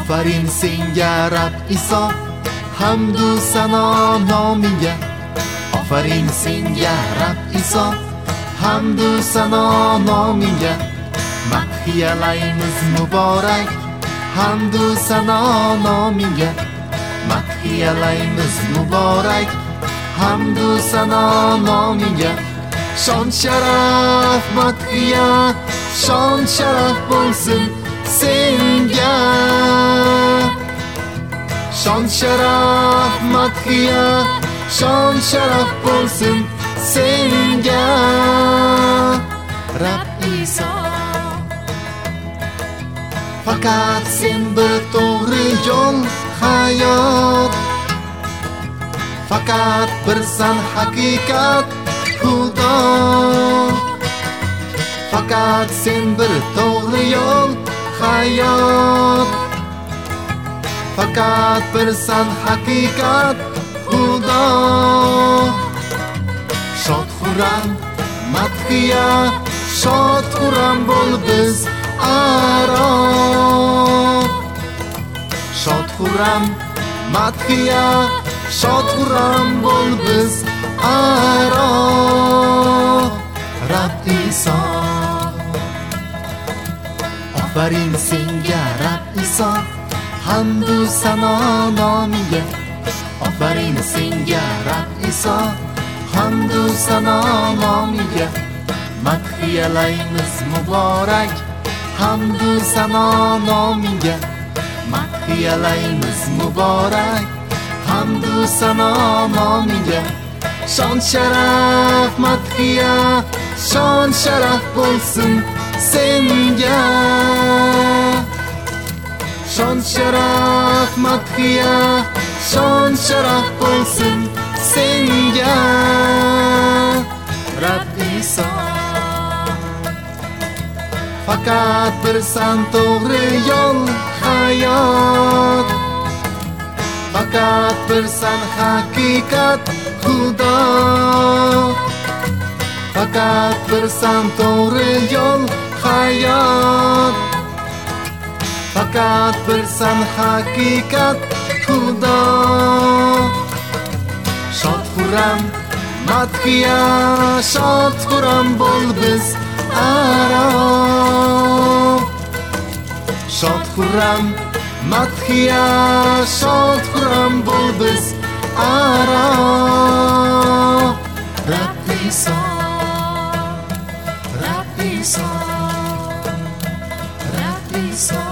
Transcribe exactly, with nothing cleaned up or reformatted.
Ofarin senga Rab Iso, hamdu sano nomiga. Ofarin senga Rab Iso, hamdu sano nomiga. Madhiyalaymiz muborak, hamdu sano nomiga. Madhiyalaymiz muborak, hamdu sano nomiga. Shon sharaf madhiya, shon sharaf bo'lsin senga. Shon sharaf madhiya, shon sharaf bo'lsin senga. Rab Iso, faqat sen bir to'g'ri yo'l hayot, faqat birsan haqiqat Xudo. Faqat sen bir to'g'ri yo'l hayot, faqat birsan haqiqat Xudo. Shod xuram madhiya, shod xuram bo'l biz aro. Shod xuram madhiya, shod xuram bo'l biz aro. Rab Iso, ofarin senga Rab Iso, hamdu sano nomiga. Ofarin senga Rab Iso, hamdu sano nomiga. Madhiyalaymiz muborak, hamdu sano nomiga. Madhiyalaymiz muborak, hamdu sano nomiga. Shon sharaf madhiya, shon sharaf bo'lsin senga. Shon sharaf madhiya, shon sharaf bo'lsin senga. Rab Iso, faqat birsan to'g'ri yo'l hayot, faqat birsan haqiqat Xudo. Faqat birsan to'g'ri yo'l hayot, faqat birsan haqiqat Xudo. Shod xuram madhiya, shod xuram bo'l biz aro. Shod xuram madhiya, shod xuram bo'l biz aro. Rab Iso, Rab Iso, Rab Iso.